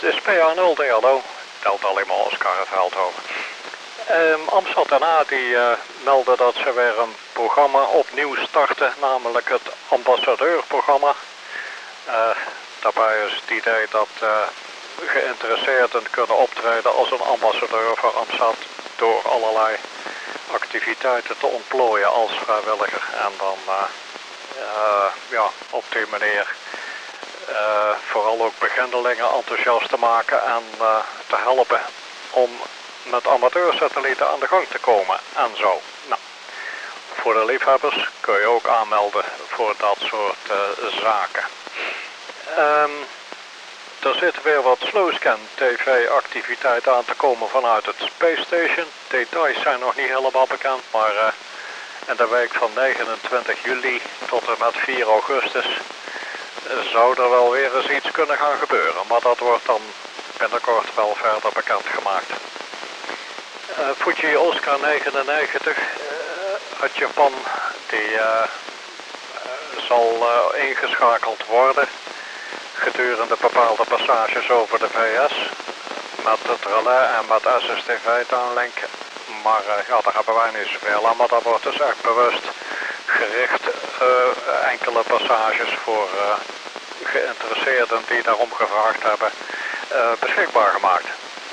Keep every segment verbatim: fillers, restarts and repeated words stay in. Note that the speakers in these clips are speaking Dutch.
Dit is P A nul D, hallo. Delta Lima Oscar het Veldhoven. Um, Amsterdam daarna die uh, meldde dat ze weer een programma opnieuw starten, namelijk het ambassadeurprogramma. Uh, daarbij is het idee dat uh, geïnteresseerden kunnen optreden als een ambassadeur voor Amsterdam door allerlei activiteiten te ontplooien als vrijwilliger en dan uh, uh, ja, op die manier uh, vooral ook beginnelingen enthousiast te maken en uh, te helpen om met amateursatellieten aan de gang te komen en zo. Nou, voor de liefhebbers kun je ook aanmelden voor dat soort uh, zaken. Um, er zit weer wat Slowscan T V-activiteiten aan te komen vanuit het Space Station. Details zijn nog niet helemaal bekend, maar uh, in de week van negenentwintig juli tot en met vier augustus uh, zou er wel weer eens iets kunnen gaan gebeuren. Maar dat wordt dan binnenkort wel verder bekendgemaakt. Uh, Fuji Oscar negenennegentig uh, uit Japan, die uh, uh, zal uh, ingeschakeld worden gedurende bepaalde passages over de V S met het relais en met S S T V-downlink. Maar uh, ja, daar hebben wij niet zoveel aan, maar dat wordt dus echt bewust gericht uh, enkele passages voor uh, geïnteresseerden die daarom gevraagd hebben uh, beschikbaar gemaakt.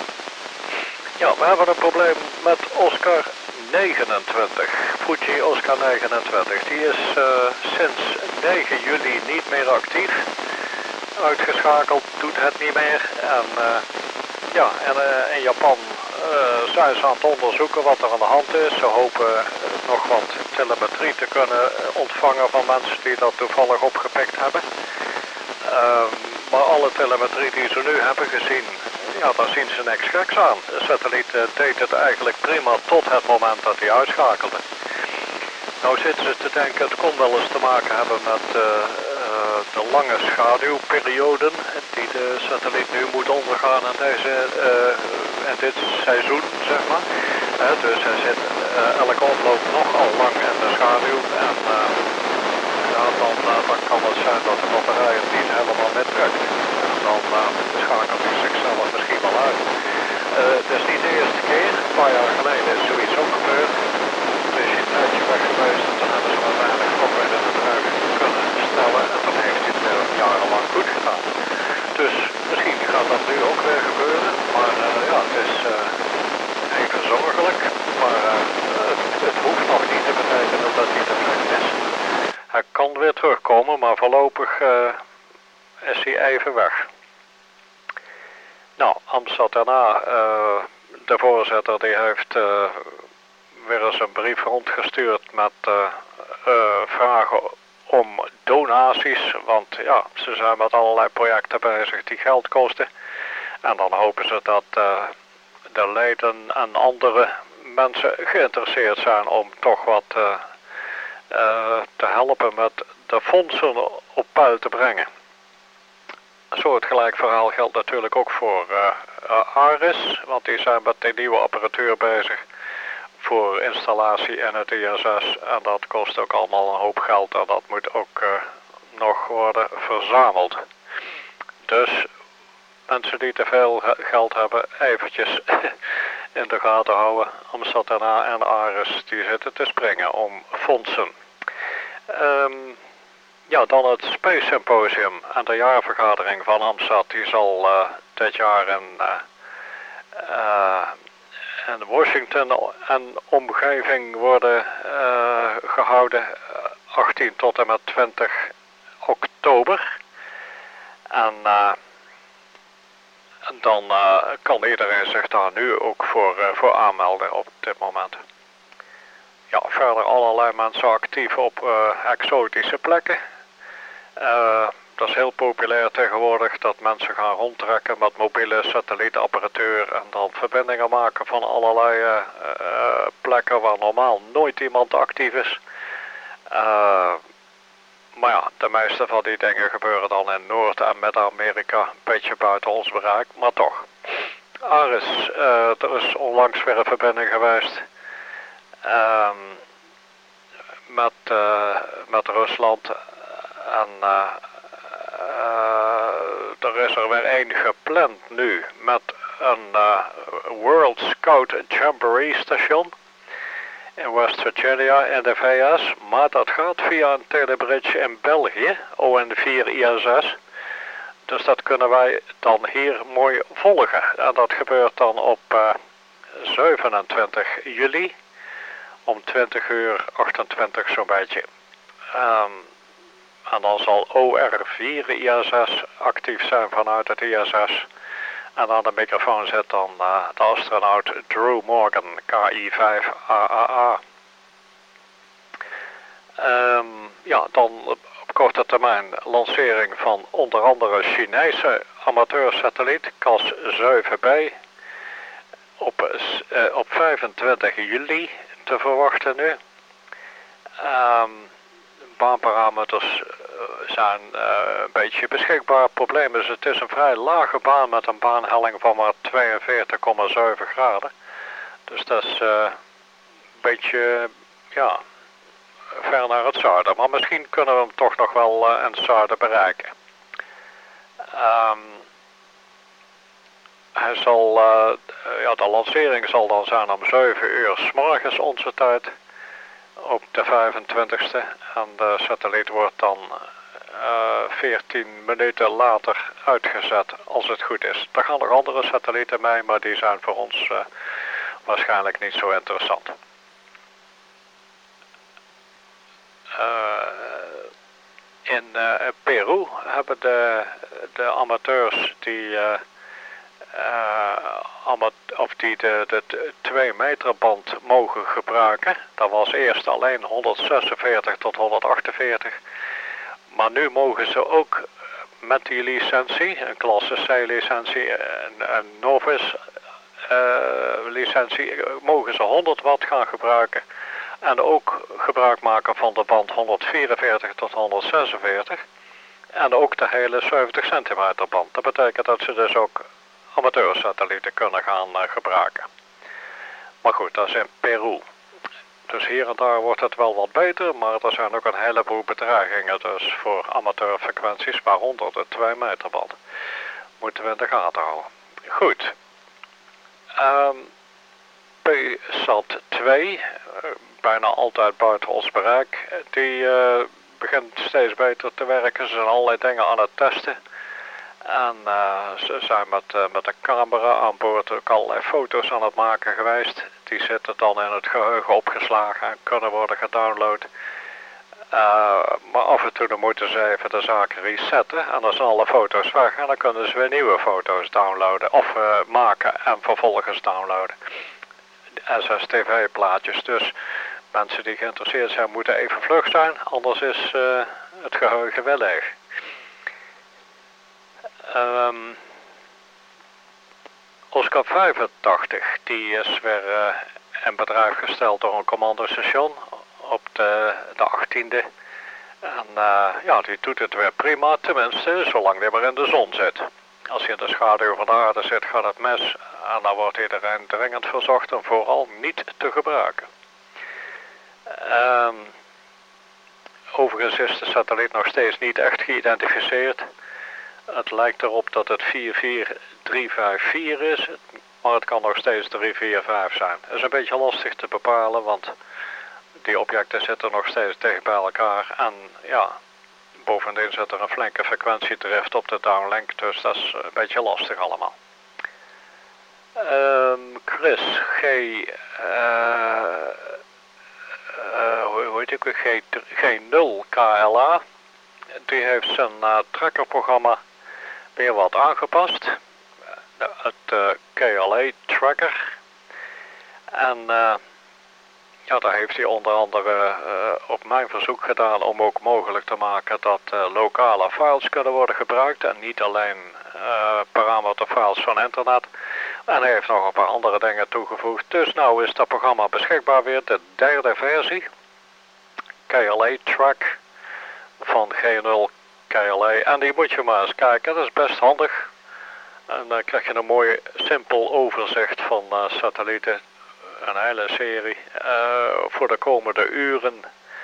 Ja, we hebben een probleem met Oscar negenentwintig, Fuji Oscar negenentwintig. Die is uh, sinds negen juli niet meer actief. Uitgeschakeld, doet het niet meer. En uh, ja, en, uh, in Japan uh, zijn ze aan het onderzoeken wat er aan de hand is. Ze hopen uh, nog wat telemetrie te kunnen ontvangen van mensen die dat toevallig opgepikt hebben. Uh, maar alle telemetrie die ze nu hebben gezien, ja, daar zien ze niks geks aan. De satelliet uh, deed het eigenlijk prima tot het moment dat hij uitschakelde. Nou zitten ze te denken, het kon wel eens te maken hebben met uh, uh, de lange schaduwperioden die de satelliet nu moet ondergaan in, deze, uh, in dit seizoen, zeg maar. Uh, dus hij zit uh, elke omloop nogal lang in de schaduw en uh, ja, dan, uh, dan kan het zijn dat de batterij het niet helemaal mettrekt. En dan uh, schakelt hij zichzelf misschien wel uit. Uh, het is niet de eerste keer, een paar jaar geleden is zoiets ook gebeurd. Dus je een tijdje weg geweest en toen hebben ze uiteindelijk toch weer in bedrijving kunnen stellen en dan heeft hij het weer jarenlang goed gedaan. Dus misschien gaat dat nu ook weer gebeuren, maar uh, ja, het is uh, even zorgelijk, maar uh, het, het hoeft nog niet te betekenen dat hij defect is. Hij kan weer terugkomen, maar voorlopig uh, is hij even weg. Nou, Amsterdam daarna, uh, de voorzitter die heeft uh, weer eens een brief rondgestuurd met uh, uh, vragen om donaties. Want ja, ze zijn met allerlei projecten bezig die geld kosten. En dan hopen ze dat uh, de leden en andere mensen geïnteresseerd zijn om toch wat uh, uh, te helpen met de fondsen op peil te brengen. Een soortgelijk verhaal geldt natuurlijk ook voor uh, uh, ARIS, want die zijn met die nieuwe apparatuur bezig voor installatie in het I S S en dat kost ook allemaal een hoop geld en dat moet ook uh, nog worden verzameld. Dus mensen die te veel geld hebben, eventjes in de gaten houden. Amsterdam en ARIS die zitten te springen om fondsen. Um, Ja, dan het Space Symposium en de jaarvergadering van Amsterdam. Die zal uh, dit jaar in, uh, uh, in Washington en omgeving worden uh, gehouden. achttien tot en met twintig oktober. En uh, dan uh, kan iedereen zich daar nu ook voor, uh, voor aanmelden op dit moment. Ja, verder allerlei mensen actief op uh, exotische plekken. Uh, dat is heel populair tegenwoordig dat mensen gaan rondtrekken met mobiele satellietapparatuur en dan verbindingen maken van allerlei uh, uh, plekken waar normaal nooit iemand actief is. Uh, maar ja, de meeste van die dingen gebeuren dan in Noord- en Midden-Amerika, een beetje buiten ons bereik, maar toch. ARIS, uh, er is onlangs weer een verbinding geweest uh, met, uh, met Rusland. En uh, uh, er is er weer één gepland nu met een uh, World Scout Jamboree station in West Virginia in de V S. Maar dat gaat via een telebridge in België, O N vier I S S. Dus dat kunnen wij dan hier mooi volgen. En dat gebeurt dan op uh, zevenentwintig juli om twintig uur achtentwintig zo'n beetje. Um, en dan zal O R vier I S S actief zijn vanuit het I S S. En aan de microfoon zit dan uh, de astronaut Drew Morgan, K I vijf A A A. Um, ja, dan op korte termijn lancering van onder andere Chinese amateursatelliet K A S zeven B op, uh, op vijfentwintig juli te verwachten nu. Um, baanparameters zijn uh, een beetje beschikbaar. Het probleem is, het is een vrij lage baan met een baanhelling van maar tweeënveertig komma zeven graden. Dus dat is uh, een beetje, ja, ver naar het zuiden. Maar misschien kunnen we hem toch nog wel uh, in het zuiden bereiken. Um, hij zal, uh, ja, de lancering zal dan zijn om zeven uur 's morgens onze tijd. Op de vijfentwintigste. En de satelliet wordt dan uh, veertien minuten later uitgezet, als het goed is. Er gaan nog andere satellieten mee, maar die zijn voor ons uh, waarschijnlijk niet zo interessant. Uh, in uh, Peru hebben de, de amateurs die, uh, uh, amat of die de, de twee meter band mogen gebruiken. Dat was eerst alleen honderdzesenveertig tot honderdachtenveertig. Maar nu mogen ze ook met die licentie, een klasse C licentie en een novice uh, licentie, mogen ze honderd watt gaan gebruiken. En ook gebruik maken van de band honderdvierenveertig tot honderdzesenveertig. En ook de hele zeventig centimeter band. Dat betekent dat ze dus ook amateursatellieten kunnen gaan uh, gebruiken. Maar goed, dat is in Peru. Dus hier en daar wordt het wel wat beter, maar er zijn ook een heleboel bedreigingen dus voor amateurfrequenties, waaronder de twee meter band. Moeten we in de gaten houden. Goed. Um, P SAT twee, uh, bijna altijd buiten ons bereik, die uh, begint steeds beter te werken. Ze zijn allerlei dingen aan het testen. En uh, ze zijn met, uh, met een camera aan boord ook allerlei foto's aan het maken geweest. Die zitten dan in het geheugen opgeslagen en kunnen worden gedownload. Uh, maar af en toe dan moeten ze even de zaken resetten en dan zijn alle foto's weg. En dan kunnen ze weer nieuwe foto's downloaden of uh, maken en vervolgens downloaden. S S T V plaatjes. Dus mensen die geïnteresseerd zijn moeten even vlug zijn, anders is uh, het geheugen wel leeg. Um, Oscar vijfentachtig, die is weer uh, in bedrijf gesteld door een commandostation op de, de achttiende. En uh, ja, die doet het weer prima, tenminste, zolang die maar in de zon zit. Als je in de schaduw van de aarde zit, gaat het mis. En dan wordt iedereen dringend verzocht om vooral niet te gebruiken. Um, overigens is de satelliet nog steeds niet echt geïdentificeerd. Het lijkt erop dat het vier vier drie vijf vier is, maar het kan nog steeds drie vier vijf zijn. Het is een beetje lastig te bepalen, want die objecten zitten nog steeds dicht bij elkaar. En ja, bovendien zit er een flinke frequentiedrift op de downlink, dus dat is een beetje lastig allemaal. Um, Chris, G, uh, uh, hoe heet ik, G, G nul K L A, die heeft zijn uh, trackerprogramma weer wat aangepast. Het uh, K L A tracker. En uh, ja, daar heeft hij onder andere uh, op mijn verzoek gedaan om ook mogelijk te maken dat uh, lokale files kunnen worden gebruikt en niet alleen uh, parameterfiles van internet. En hij heeft nog een paar andere dingen toegevoegd. Dus nou is dat programma beschikbaar weer, de derde versie. K L A track van G nul K L A. En die moet je maar eens kijken, dat is best handig. En dan krijg je een mooi simpel overzicht van uh, satellieten. Een hele serie uh, voor de komende uren.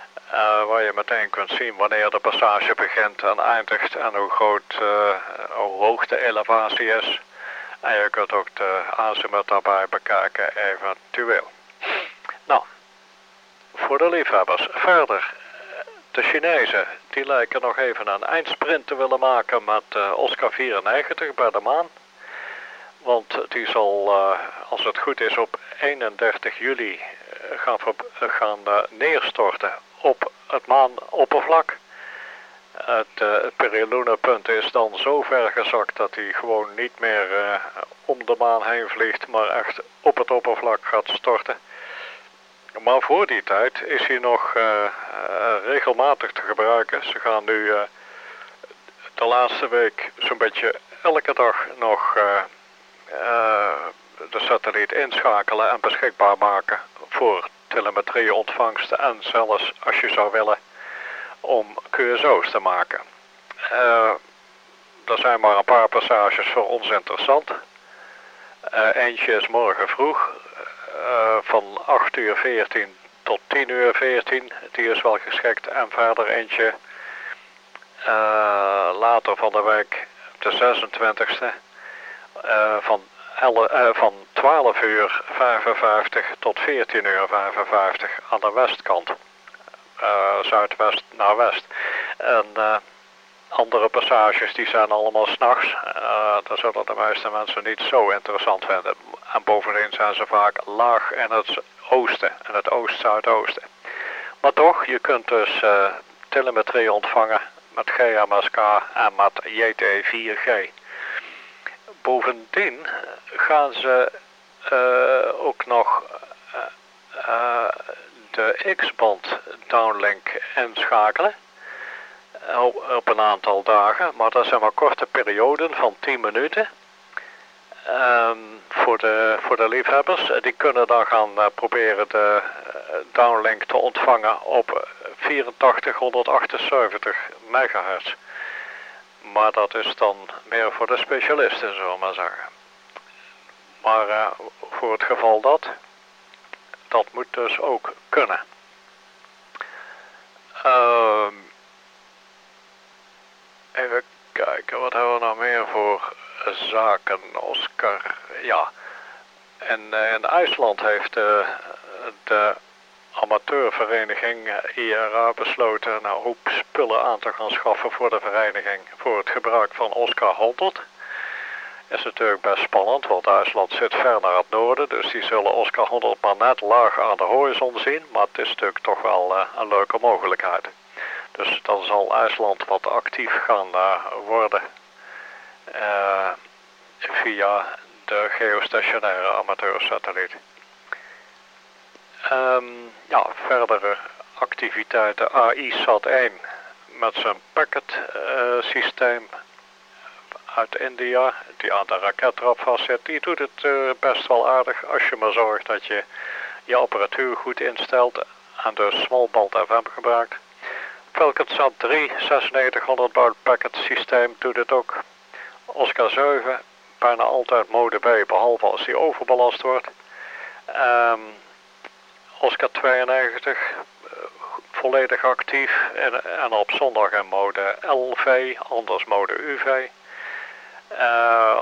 Uh, waar je meteen kunt zien wanneer de passage begint en eindigt en hoe groot, uh, hoe hoog de elevatie is. En je kunt ook de azimuth daarbij bekijken eventueel. Nou, voor de liefhebbers. Verder, de Chinezen die lijken nog even een eindsprint te willen maken met uh, Oscar vierennegentig bij de maan. Want die zal, uh, als het goed is, op eenendertig juli uh, gaan, gaan uh, neerstorten op het maanoppervlak. Het, uh, het perilunapunt is dan zo ver gezakt dat hij gewoon niet meer uh, om de maan heen vliegt, maar echt op het oppervlak gaat storten. Maar voor die tijd is hij nog uh, uh, regelmatig te gebruiken. Ze gaan nu uh, de laatste week zo'n beetje elke dag nog uh, uh, de satelliet inschakelen en beschikbaar maken voor telemetrieontvangst en zelfs als je zou willen om Q S O's te maken. Uh, er zijn maar een paar passages voor ons interessant. Uh, eentje is morgen vroeg. Uh, van acht uur veertien tot tien uur veertien, die is wel geschikt. En verder eentje uh, later van de week, de zesentwintigste, uh, van, uh, van twaalf uur vijfenvijftig tot veertien uur vijfenvijftig aan de westkant. Uh, zuidwest naar west. En uh, andere passages die zijn allemaal 's nachts. Uh, dat zullen de meeste mensen niet zo interessant vinden. En bovendien zijn ze vaak laag in het oosten, in het oost-zuidoosten. Maar toch, je kunt dus uh, telemetrie ontvangen met G M S K en met J T vier G. Bovendien gaan ze uh, ook nog uh, uh, de X-band downlink inschakelen. Op een aantal dagen, maar dat zijn maar korte perioden van tien minuten. Um, voor, de, voor de liefhebbers, die kunnen dan gaan uh, proberen de uh, downlink te ontvangen op vierentachtighonderdachtenzeventig megahertz. Maar dat is dan meer voor de specialisten, zullen we maar zeggen. Maar uh, voor het geval dat, dat moet dus ook kunnen. Um, Even kijken, wat hebben we nou meer voor zaken, Oscar? Ja, en uh, in IJsland heeft uh, de amateurvereniging I R A besloten een hoop spullen aan te gaan schaffen voor de vereniging voor het gebruik van Oscar honderd. Is natuurlijk best spannend, want IJsland zit ver naar het noorden, dus die zullen Oscar honderd maar net laag aan de horizon zien, maar het is natuurlijk toch wel uh, een leuke mogelijkheid. Dus dan zal IJsland wat actief gaan uh, worden uh, via de geostationaire amateursatelliet. Um, ja, verdere activiteiten. A I SAT één met zijn packet uh, systeem uit India, die aan de rakettrap vastzit, die doet het uh, best wel aardig als je maar zorgt dat je je apparatuur goed instelt en dus smalband F M gebruikt. Falconsat drie zesennedertighonderd baud packet systeem doet het ook. Oscar zeven, bijna altijd mode B, behalve als die overbelast wordt. Um, Oscar tweeënnegentig, uh, volledig actief en, en op zondag in mode L V, anders mode U V. Uh,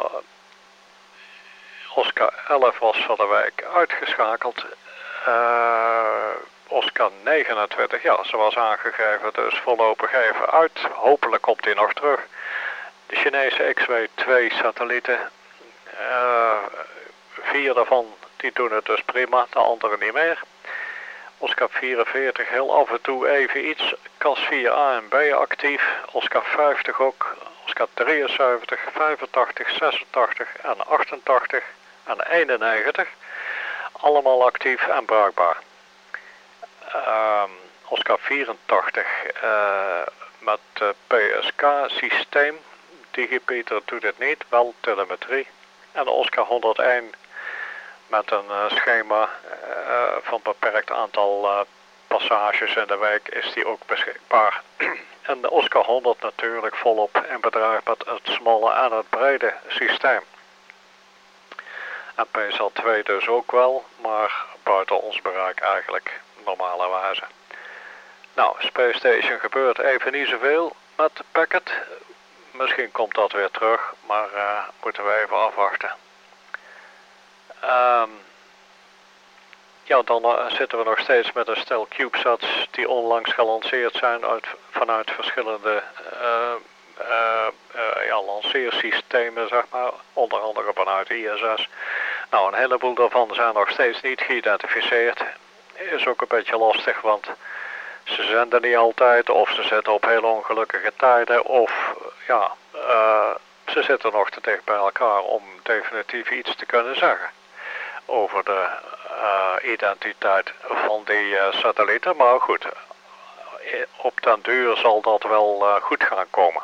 Oscar elf was van de week uitgeschakeld. Uh, Oscar negenentwintig, ja, zoals aangegeven, dus voorlopig even uit. Hopelijk komt hij nog terug. De Chinese X W twee satellieten, uh, vier daarvan die doen het dus prima, de andere niet meer. Oscar vierenveertig heel af en toe even iets. C A S vier A en B actief. Oscar vijftig ook. Oscar drieënzeventig, vijfentachtig, zesentachtig en achtentachtig en eenennegentig. Allemaal actief en bruikbaar. Uh, Oscar vierentachtig uh, met uh, P S K systeem. Digipeter doet het niet, wel telemetrie. En de Oscar honderdéén met een uh, schema uh, van beperkt aantal uh, passages in de week is die ook beschikbaar. En de Oscar honderd natuurlijk volop in bedrijf met het smalle en het brede systeem. En P S L twee dus ook wel, maar buiten ons bereik eigenlijk normalerwijze. Nou, Space Station gebeurt even niet zoveel met Packet. Misschien komt dat weer terug, maar uh, moeten we even afwachten. Um, ja, dan uh, zitten we nog steeds met een stel CubeSats die onlangs gelanceerd zijn uit, vanuit verschillende uh, uh, uh, ja, lanceersystemen, zeg maar. Onder andere vanuit I S S. Nou, een heleboel daarvan zijn nog steeds niet geïdentificeerd. Is ook een beetje lastig, want ze zenden niet altijd, of ze zitten op heel ongelukkige tijden, of ja, uh, ze zitten nog te dicht bij elkaar om definitief iets te kunnen zeggen over de uh, identiteit van die uh, satellieten. Maar goed, op den duur zal dat wel uh, goed gaan komen.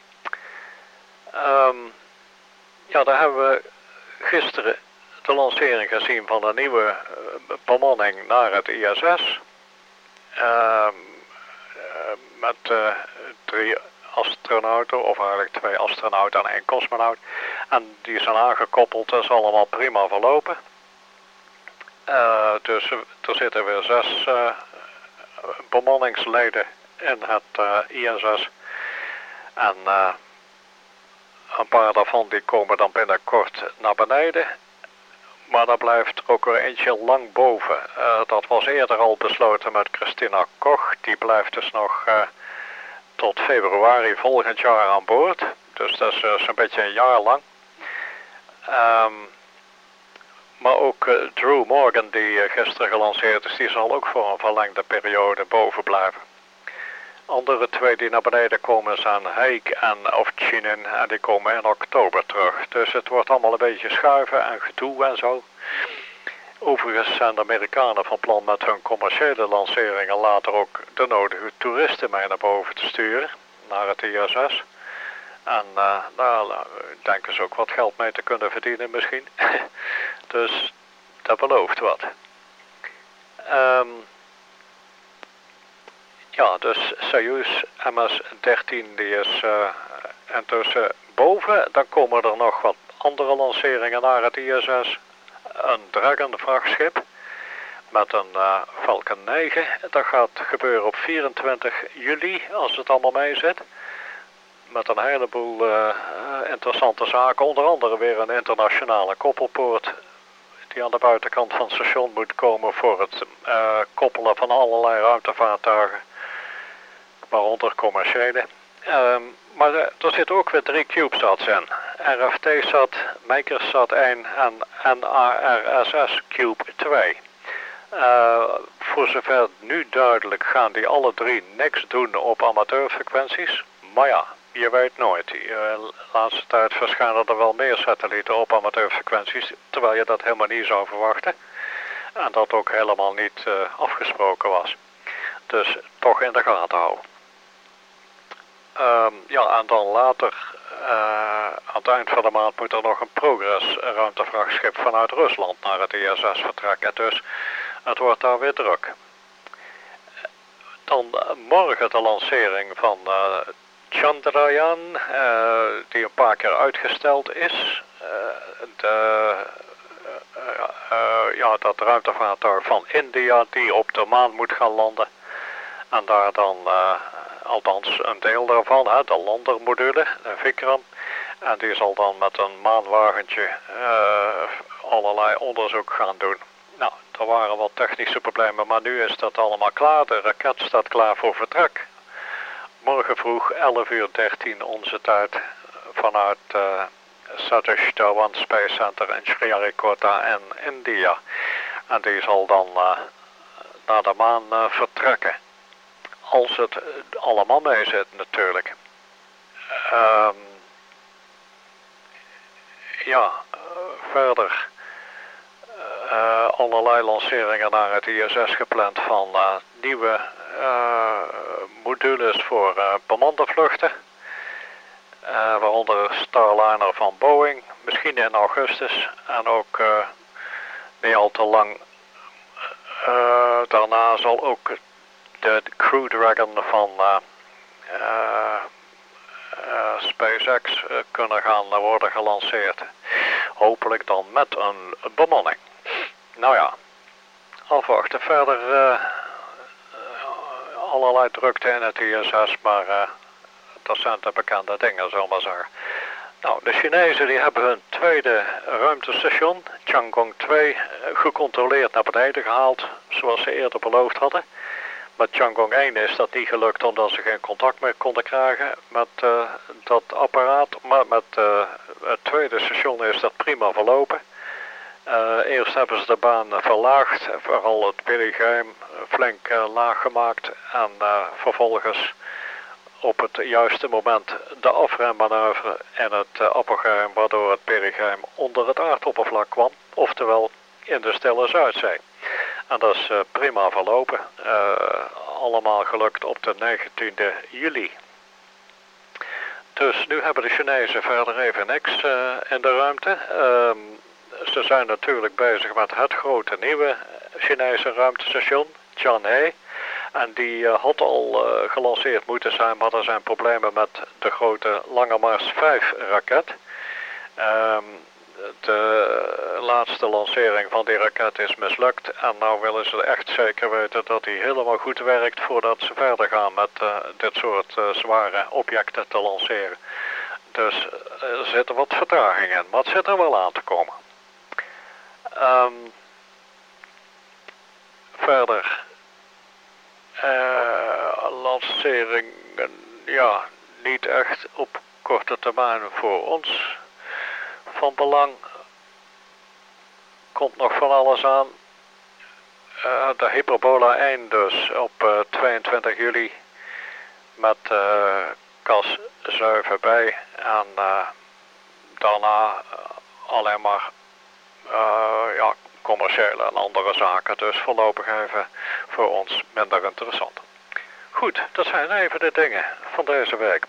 Um, ja, daar hebben we gisteren de lancering gezien van een nieuwe uh, bemanning naar het I S S. Uh, uh, met uh, drie astronauten, of eigenlijk twee astronauten en één cosmonaut. En die zijn aangekoppeld, dat is allemaal prima verlopen. Uh, dus er zitten weer zes uh, bemanningsleden in het uh, I S S. En uh, een paar daarvan die komen dan binnenkort naar beneden. Maar daar blijft er ook weer eentje lang boven. Uh, dat was eerder al besloten met Christina Koch. Die blijft dus nog uh, tot februari volgend jaar aan boord. Dus dat is uh, zo'n beetje een jaar lang. Um, maar ook uh, Drew Morgan, die uh, gisteren gelanceerd is, die zal ook voor een verlengde periode boven blijven. Andere twee die naar beneden komen zijn Haig en Ovchinin en die komen in oktober terug. Dus het wordt allemaal een beetje schuiven en gedoe en zo. Overigens zijn de Amerikanen van plan met hun commerciële lanceringen later ook de nodige toeristen mee naar boven te sturen, naar het I S S. En uh, daar denken ze ook wat geld mee te kunnen verdienen misschien. Dus dat belooft wat. Um, Ja, dus Soyuz M S dertien die is uh, intussen boven. Dan komen er nog wat andere lanceringen naar het I S S. Een Dragon vrachtschip met een uh, Falcon negen. Dat gaat gebeuren op vierentwintig juli als het allemaal mee zit. Met een heleboel uh, interessante zaken. Onder andere weer een internationale koppelpoort die aan de buitenkant van het station moet komen voor het uh, koppelen van allerlei ruimtevaartuigen. Waaronder commerciële. Um, maar uh, er zitten ook weer drie CubeSats in. R F T-sat, Makersat één en N A R S S Cube twee. Uh, voor zover nu duidelijk gaan die alle drie niks doen op amateurfrequenties. Maar ja, je weet nooit. De uh, laatste tijd verschijnen er wel meer satellieten op amateurfrequenties, terwijl je dat helemaal niet zou verwachten. En dat ook helemaal niet uh, afgesproken was. Dus toch in de gaten houden. Um, ja, en dan later, uh, aan het eind van de maand, moet er nog een Progress ruimtevrachtschip vanuit Rusland naar het I S S vertrekken. Dus het wordt daar weer druk. Dan uh, morgen de lancering van uh, Chandrayaan, uh, die een paar keer uitgesteld is. Uh, de, uh, uh, uh, ja, dat ruimtevaartuig van India die op de maan moet gaan landen. En daar dan... Uh, Althans een deel daarvan, hè, de landermodule, de Vikram. En die zal dan met een maanwagentje uh, allerlei onderzoek gaan doen. Nou, er waren wat technische problemen, maar nu is dat allemaal klaar. De raket staat klaar voor vertrek. Morgen vroeg elf uur dertien onze tijd vanuit uh, Satish Dhawan Space Center in Sriharikota in India. En die zal dan uh, naar de maan uh, vertrekken. Als het allemaal mee zit natuurlijk. Um, ja, uh, verder uh, allerlei lanceringen naar het I S S gepland van uh, nieuwe uh, modules voor uh, bemande vluchten. Uh, waaronder Starliner van Boeing, misschien in augustus. En ook uh, niet al te lang uh, daarna zal ook de Crew Dragon van uh, uh, uh, SpaceX uh, kunnen gaan worden gelanceerd. Hopelijk dan met een bemanning. Nou ja, afwachten. Verder uh, allerlei drukte in het I S S, maar uh, dat zijn de bekende dingen, zullen we maar zeggen. Nou, de Chinezen die hebben hun tweede ruimtestation, Tiangong twee, gecontroleerd naar beneden gehaald, zoals ze eerder beloofd hadden. Met Tiangong één is dat niet gelukt omdat ze geen contact meer konden krijgen met uh, dat apparaat. Maar met uh, het tweede station is dat prima verlopen. Uh, eerst hebben ze de baan verlaagd, vooral het perigeum flink uh, laag gemaakt. En uh, vervolgens op het juiste moment de afremmanoeuvre in het uh, apogeum, waardoor het perigeum onder het aardoppervlak kwam. Oftewel in de stille Zuidzee. En dat is uh, prima verlopen. Uh, allemaal gelukt op de negentiende juli. Dus nu hebben de Chinezen verder even niks uh, in de ruimte. Uh, ze zijn natuurlijk bezig met het grote nieuwe Chinese ruimtestation, Tianhe. En die uh, had al uh, gelanceerd moeten zijn, maar er zijn problemen met de grote Lange Mars vijf raket. Uh, De laatste lancering van die raket is mislukt en nou willen ze echt zeker weten dat die helemaal goed werkt voordat ze verder gaan met uh, dit soort uh, zware objecten te lanceren. Dus uh, er zit wat vertraging in, maar het zit er wel aan te komen. Um, verder, uh, lanceringen, ja, niet echt op korte termijn voor ons van belang. Komt nog van alles aan. Uh, de Hyperbola één dus op uh, tweeëntwintig juli met uh, Cas zeven bij en uh, daarna uh, alleen maar uh, ja, commerciële en andere zaken, dus voorlopig even voor ons minder interessant. Goed, dat zijn even de dingen van deze week.